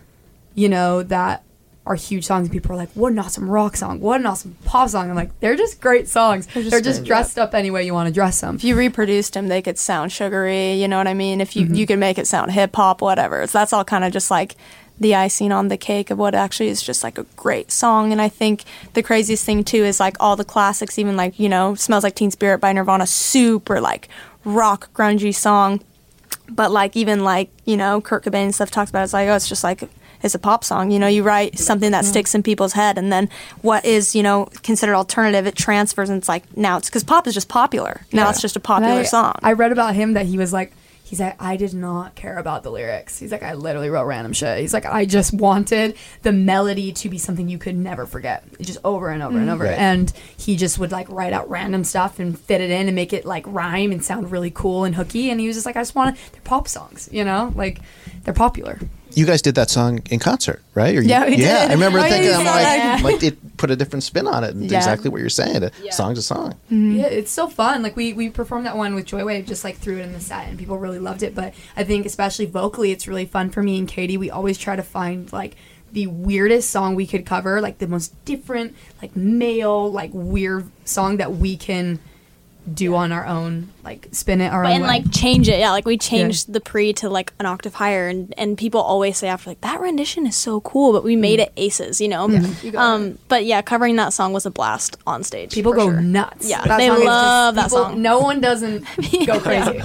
that are huge songs, and people are like, what an awesome rock song, what an awesome pop song. I'm like, they're just great songs. They're just dressed up any way you want to dress them. If you reproduced them, they could sound sugary, you know what I mean? If you could make it sound hip hop, whatever. So that's all kind of just like the icing on the cake of what actually is just like a great song. And I think the craziest thing too is like all the classics, even like, Smells Like Teen Spirit by Nirvana, super like rock grungy song. But like even like, Kurt Cobain and stuff talks about it, it's like, oh, it's just like, it's a pop song. You write something that sticks in people's head, and then what is, considered alternative, it transfers, and it's like, now it's, because pop is just popular. Now it's just a popular song. I read about him that he's like, I did not care about the lyrics. He's like, I literally wrote random shit. He's like, I just wanted the melody to be something you could never forget. Just over and over and over. Right. And he just would like write out random stuff and fit it in and make it like rhyme and sound really cool and hooky. And he was just like, I just want to, they're pop songs, like they're popular. You guys did that song in concert, right? Or Yeah, we did. I remember thinking, I'm Yeah. like, it put a different spin on it. And exactly what you're saying. A song's a song. Yeah, it's so fun. Like we performed that one with Joywave, just like threw it in the set, and people really loved it. But I think especially vocally, it's really fun for me and Katie. We always try to find like the weirdest song we could cover, like the most different, like male, like weird song that we can do on our own, like spin it our own and way. like change it. Yeah, like we changed the pre to like an octave higher, and people always say after, like, that rendition is so cool, but we made it aces, You got it. But yeah, covering that song was a blast on stage. People for go sure. nuts. Yeah, That they song is love that just- people- song. No one doesn't go crazy.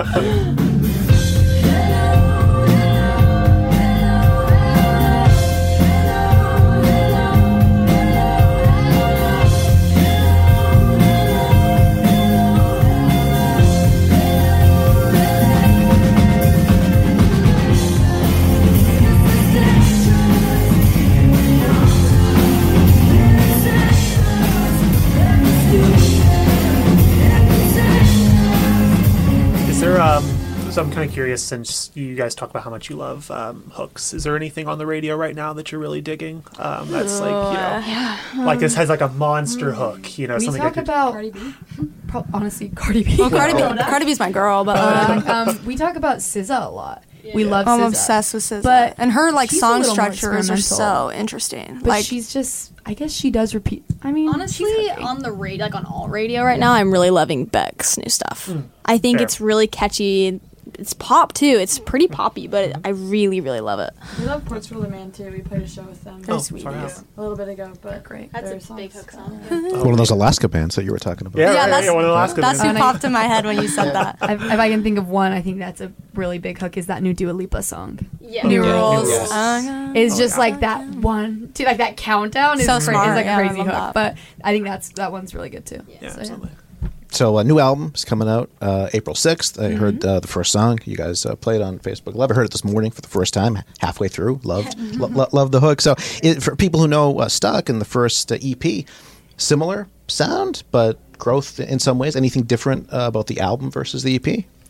Is there so I'm kind of curious, since you guys talk about how much you love hooks, is there anything on the radio right now that you're really digging? That's like this has like a monster hook, We something talk that about Cardi B. Honestly, Cardi B. Well, Cardi B's my girl, but we talk about SZA a lot. We love I'm SZA. obsessed with SZA. But and her like she's a song little more structures are experimental. so interesting. But like she's just, I guess she does repeat. I mean, Honestly, on the radio, like on all radio right now, I'm really loving Beck's new stuff. I think Fair. it's really catchy. It's pop too. It's pretty poppy, but I really, really love it. We love Ports Ruler Man too. We played a show with them. Oh, far out. A little bit ago, but great. That's a big hook song. One of those Alaska bands that you were talking about. Yeah, that's one of the Alaska that's bands. who popped in my head when you said that. if I can think of one, I think that's a really big hook, is that new Dua Lipa song. Yeah. New Yeah. rules. Yes. It's just like that one, two, like that countdown is So great. smart. It's like Yeah, a I crazy love hook. that. But I think that one's really good too. Yeah, So, absolutely. So a new album is coming out April 6th. I heard the first song. You guys played on Facebook Live. I heard it this morning for the first time, halfway through. Loved the hook. So for people who know Stuck and the first EP, similar sound, but growth in some ways. Anything different about the album versus the EP?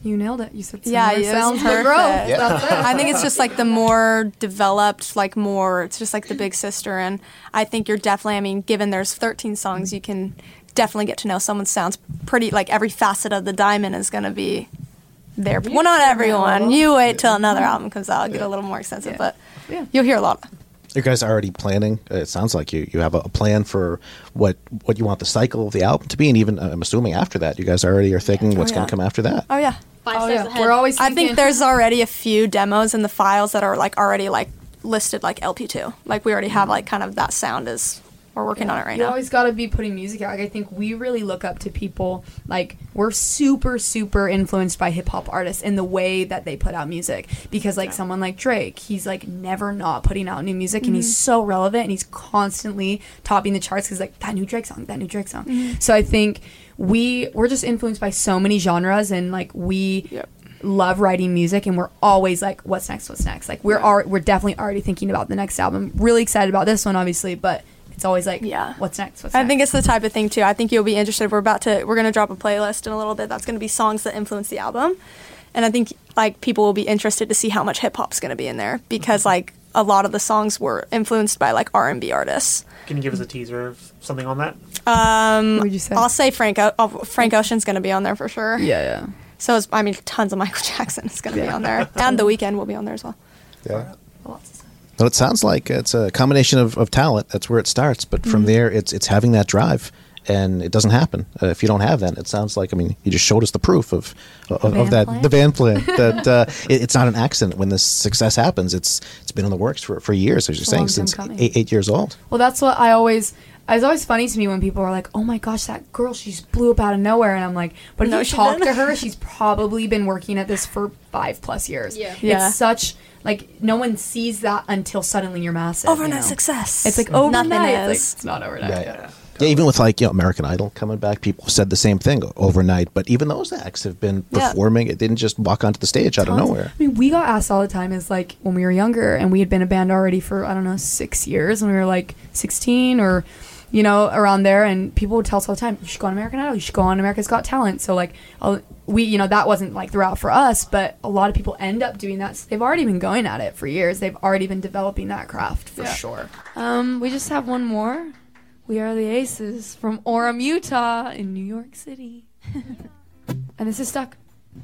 You nailed it. You said Yeah, similar it sounds was but perfect. growth. Yeah. That's it. I think it's just like the more developed, like more, it's just like the big sister. And I think you're definitely, I mean, given there's 13 songs, you can definitely get to know someone sounds pretty, like every facet of the diamond is going to be there. Well, not everyone. You wait till another album comes out, get a little more extensive, but you'll hear a lot. You guys are already planning. It sounds like you have a plan for what you want the cycle of the album to be, and even I'm assuming after that, you guys already are thinking what's going to come after that. Oh, yeah. 5 steps ahead. We're always I thinking. think there's already a few demos in the files that are like already like listed like LP2. Like we already have like kind of that sound is we're working on it right You now. always got to be putting music out. Like, I think we really look up to people. Like, we're super, super influenced by hip hop artists in the way that they put out music. Because, like, someone like Drake, he's like never not putting out new music, and he's so relevant, and he's constantly topping the charts because like that new Drake song. So I think we're just influenced by so many genres, and like we love writing music, and we're always like, what's next? Like we're definitely already thinking about the next album. Really excited about this one, obviously, but it's always like, what's next? I think it's the type of thing too. I think you'll be interested. We're gonna drop a playlist in a little bit. That's gonna be songs that influence the album, and I think like people will be interested to see how much hip hop's gonna be in there because like a lot of the songs were influenced by like R&B artists. Can you give us a teaser of something on that? What would you say? I'll say Frank Ocean's gonna be on there for sure. Yeah. So I mean, tons of Michael Jackson is gonna be on there, and The Weeknd will be on there as well. Yeah. Well, it sounds like it's a combination of talent. That's where it starts. But from there, it's having that drive, and it doesn't happen if you don't have that. It sounds like, I mean, you just showed us the proof of that, the band plan. That it's not an accident when this success happens. It's been in the works for years, as you're saying, since 8 years old. Well, that's what it's always funny to me when people are like, oh my gosh, that girl, she just blew up out of nowhere. And I'm like, but if you talk to her, she's probably been working at this for 5+ years. Yeah. It's such, like, no one sees that until suddenly you're massive. Overnight success. It's like overnight. Nothing It's, like, is. it's not overnight. Yeah, even with like American Idol coming back, people said the same thing overnight. But even those acts have been performing. It didn't just walk onto the stage out of nowhere. I mean, we got asked all the time as like when we were younger, and we had been a band already for 6 years, when we were like 16 or around there, and people would tell us all the time, you should go on American Idol, you should go on America's Got Talent. So like we that wasn't like the route for us, but a lot of people end up doing that. So they've already been going at it for years. They've already been developing that craft for sure. We just have one more. We are the Aces from Orem, Utah in New York City. And this is Stuck.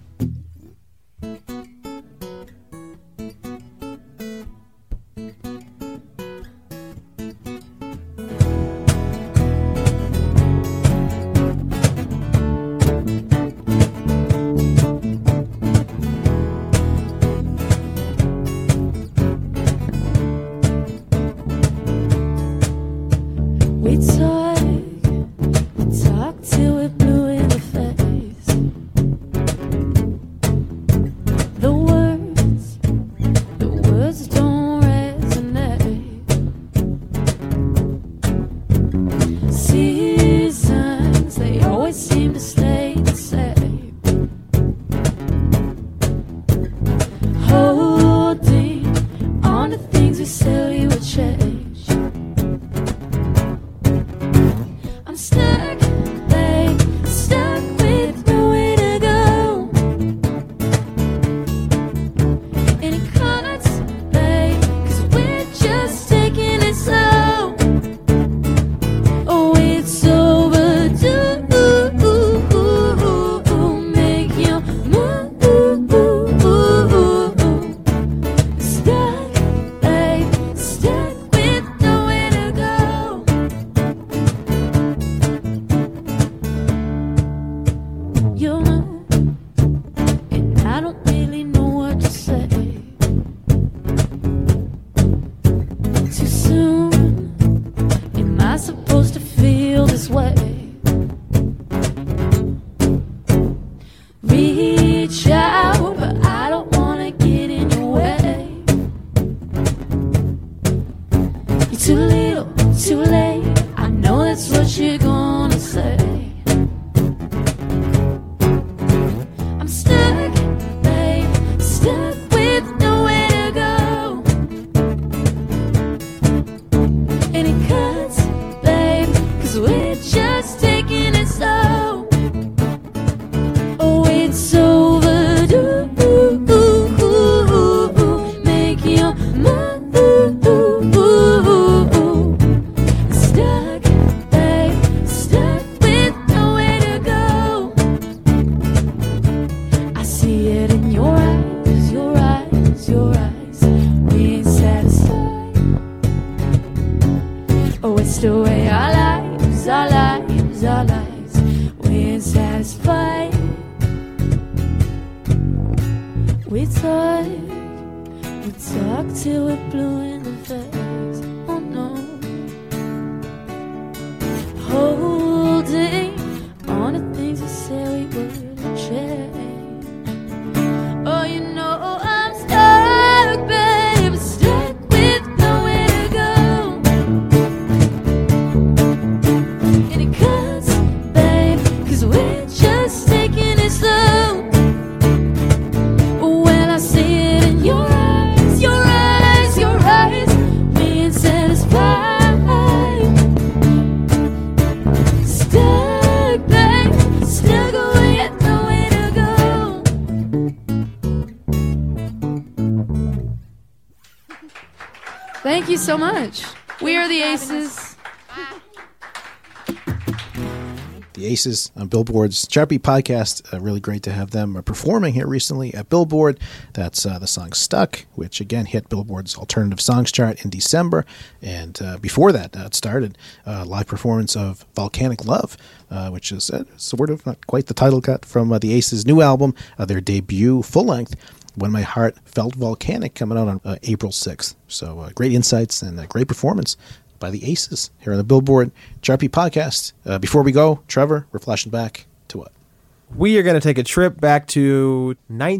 We talk till we're blue in the face. The words don't resonate. Seasons, they always seem to stay the same. Holding on to things we said we would change. I'm stuck, babe, stuck with nowhere to go. And it cuts, babe, 'cause we're just taking it slow. Oh, it's overdue. Make your move. Stuck, babe, stuck with nowhere to go. You know, and I don't really know what to say. Too soon, am I supposed to feel this way? Reach out, but I don't wanna get in your way. You're too little, too late. I know that's what you're gonna say. I'm stuck, babe, stuck with nowhere to go. And it cuts, babe, 'cause we're just taking it slow. Oh, it's over. That's the way our lives, our lives, our lives. We ain't satisfied. We talk till we're blue in the face. Oh no. Holding on to things we said we wouldn't change. Oh, you know I'm stuck, babe, stuck with nowhere to go. And it cuts, babe, 'cause we're just taking it slow. When I see it in your eyes, your eyes, your eyes, we ain't satisfied. Stuck, babe, stuck with nowhere to go. Thank you so much. We are the Aces. The Aces on Billboard's Chart Beat podcast. Really great to have them performing here recently at Billboard. That's the song Stuck, which again hit Billboard's Alternative Songs chart in December. And before that, it started a live performance of Volcanic Love, which is sort of not quite the title cut from the Aces' new album, their debut full-length, When My Heart Felt Volcanic, coming out on April 6th. So great insights and a great performance by the Aces here on the Billboard Chart Beat podcast. Before we go, Trevor, we're flashing back to what? We are going to take a trip back to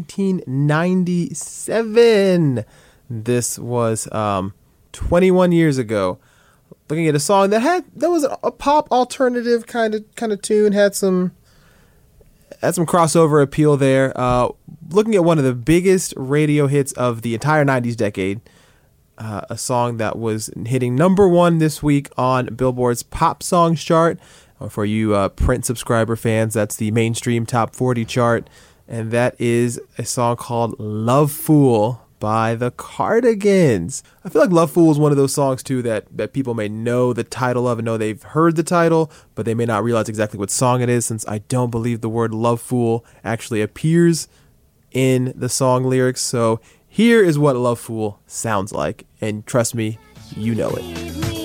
1997. This was 21 years ago. Looking at a song that was a pop alternative kind of tune, had some crossover appeal there. Looking at one of the biggest radio hits of the entire 90s decade. A song that was hitting number one this week on Billboard's Pop Songs chart. For you print subscriber fans, that's the mainstream top 40 chart. And that is a song called Love Fool by the Cardigans. I feel like Love Fool is one of those songs, too, that people may know the title of and know they've heard the title, but they may not realize exactly what song it is, since I don't believe the word Love Fool actually appears in the song lyrics. So here is what Love Fool sounds like, and trust me, you know it.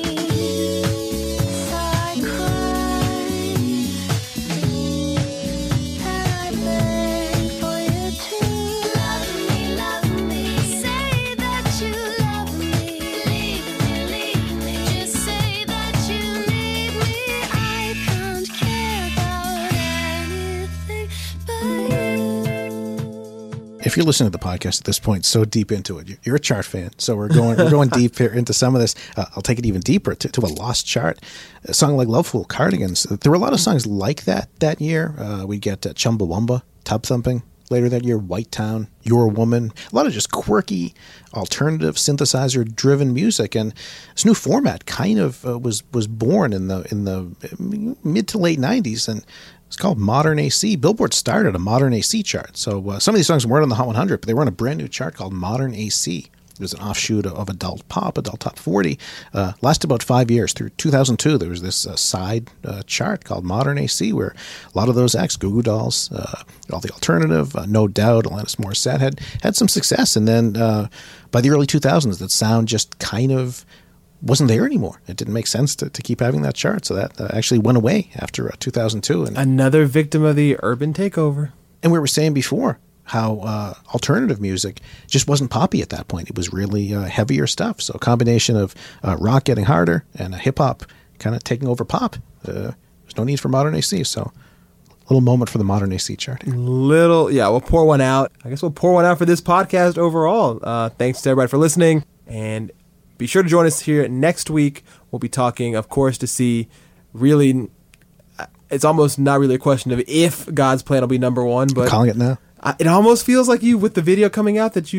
If you're listening to the podcast at this point, so deep into it, you're a chart fan. So we're going deep here into some of this. I'll take it even deeper to a lost chart. A song like Love Fool, Cardigans. There were a lot of songs like that year. We get Chumbawamba, Tub Thumping. Later that year, White Town, Your Woman. A lot of just quirky, alternative, synthesizer-driven music, and this new format kind of was born in the mid to late '90s, and it's called Modern AC. Billboard started a Modern AC chart. So some of these songs weren't on the Hot 100, but they were on a brand new chart called Modern AC. It was an offshoot of Adult Pop, Adult Top 40. Lasted about 5 years. Through 2002, there was this side chart called Modern AC, where a lot of those acts, Goo Goo Dolls, all the alternative, No Doubt, Alanis Morissette, had some success. And then by the early 2000s, that sound just kind of wasn't there anymore. It didn't make sense to keep having that chart. So that actually went away after 2002. And another victim of the urban takeover. And we were saying before how alternative music just wasn't poppy at that point. It was really heavier stuff. So a combination of rock getting harder and hip-hop kind of taking over pop. There's no need for Modern AC. So a little moment for the Modern AC chart here. We'll pour one out. I guess we'll pour one out for this podcast overall. Thanks to everybody for listening. And be sure to join us here next week. We'll be talking, of course, to see really, it's almost not really a question of if God's Plan will be number one, but I'm calling it now. It almost feels like with the video coming out that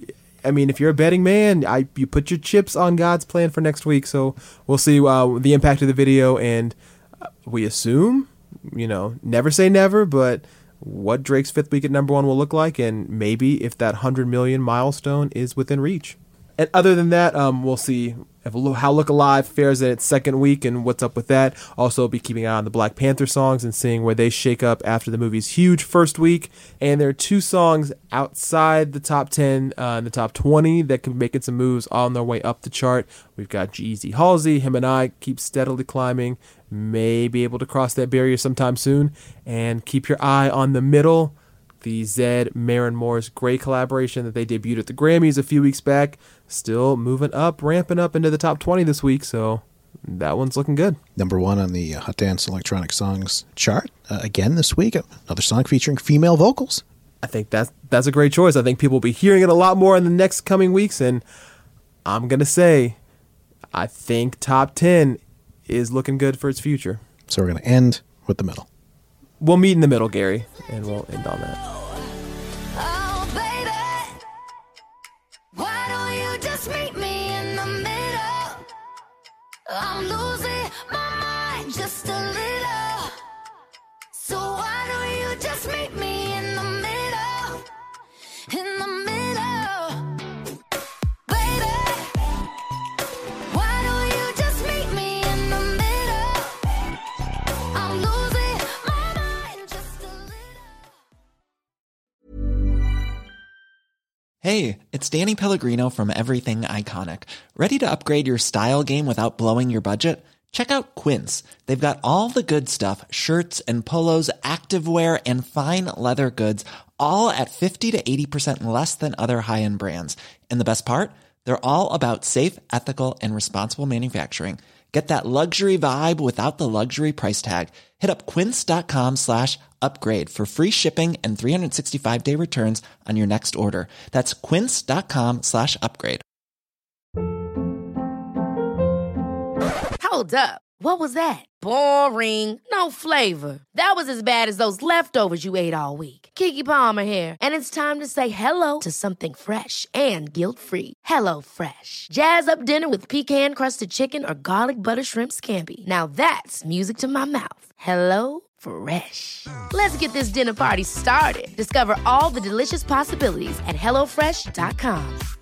if you're a betting man, you put your chips on God's Plan for next week. So we'll see the impact of the video, and we assume, never say never, but what Drake's fifth week at number one will look like, and maybe if that 100 million milestone is within reach. And other than that, we'll see how Look Alive fares in its second week and what's up with that. Also, be keeping an eye on the Black Panther songs and seeing where they shake up after the movie's huge first week. And there are 2 songs outside the top 10 and the top 20 that can be making some moves on their way up the chart. We've got G-Eazy Halsey. Him and I keep steadily climbing. May be able to cross that barrier sometime soon. And keep your eye on the middle. The Zedd, Maren Moore's great collaboration that they debuted at the Grammys a few weeks back. Still moving up, ramping up into the top 20 this week, so that one's looking good. Number 1 on the Hot Dance Electronic Songs chart. Again this week, another song featuring female vocals. I think that's a great choice. I think people will be hearing it a lot more in the next coming weeks, and I'm going to say I think top 10 is looking good for its future. So we're going to end with the middle. We'll meet in the middle, Gary, and we'll end on that. Oh, baby, why don't you just meet me in the middle? I'm losing my mind just a little. So why don't you just meet me in the middle? In the middle, baby, why don't you just meet me in the middle? I'm losing my mind just a little. Hey, it's Danny Pellegrino from Everything Iconic. Ready to upgrade your style game without blowing your budget? Check out Quince. They've got all the good stuff, shirts and polos, activewear, and fine leather goods, all at 50 to 80% less than other high-end brands. And the best part? They're all about safe, ethical, and responsible manufacturing. Get that luxury vibe without the luxury price tag. Hit up quince.com/upgrade for free shipping and 365-day returns on your next order. That's quince.com/upgrade. Hold up. What was that? Boring. No flavor. That was as bad as those leftovers you ate all week. Keke Palmer here, and it's time to say hello to something fresh and guilt-free. Hello Fresh. Jazz up dinner with pecan-crusted chicken or garlic butter shrimp scampi. Now that's music to my mouth. Hello Fresh. Let's get this dinner party started. Discover all the delicious possibilities at HelloFresh.com.